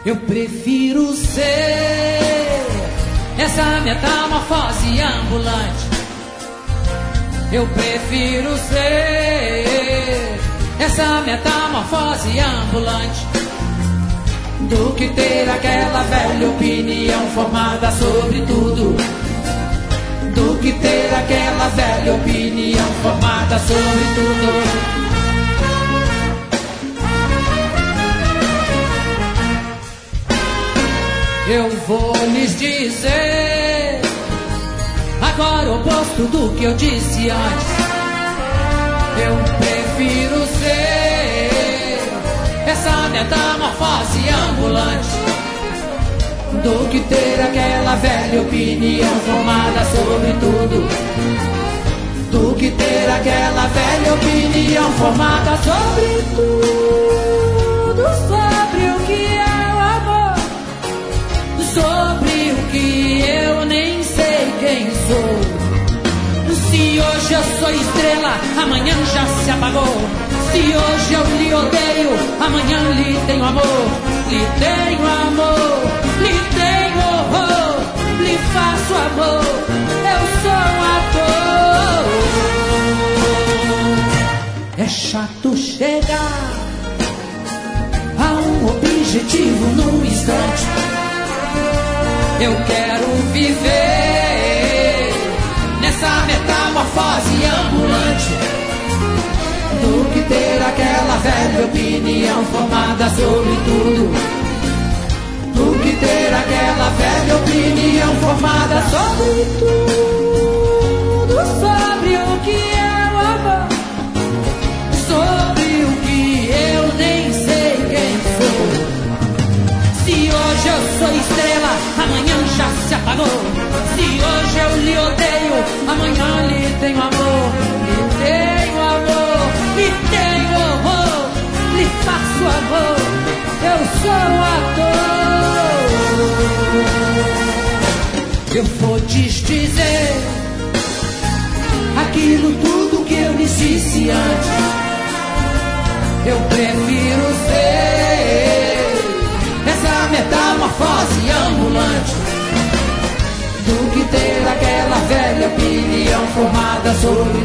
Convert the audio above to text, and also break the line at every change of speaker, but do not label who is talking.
Eu prefiro ser essa metamorfose ambulante. Eu prefiro ser essa metamorfose ambulante do que ter aquela velha opinião formada sobre tudo. Do que ter aquela velha opinião formada sobre tudo. Eu vou lhes dizer agora o oposto do que eu disse antes. Eu prefiro ser essa metamorfose ambulante do que ter aquela velha opinião formada sobre tudo. Do que ter aquela velha opinião formada sobre tudo. Sobre o que é o amor, sobre o que eu nem sei quem sou. Se hoje eu sou estrela, amanhã já se apagou. Se hoje eu lhe odeio, amanhã lhe tenho amor. Lhe tenho amor, lhe tenho horror, lhe faço amor, eu sou um ator. É chato chegar a um objetivo num instante. Eu quero viver nessa metamorfose ambulante do que ter aquela velha opinião formada sobre tudo. Do que ter aquela velha opinião formada sobre tudo. Sobre o que é o amor, sobre o que eu nem sei quem sou. Se hoje eu sou estrela, amanhã já se apagou. Se hoje eu lhe odeio, amanhã lhe tenho amor. Lhe tenho amor, lhe tenho horror, lhe faço amor, eu sou um ator. Eu vou te dizer aquilo tudo que eu lhes disse antes. Eu prefiro ser essa metamorfose ambulante do que ter aquela velha opinião formada sobre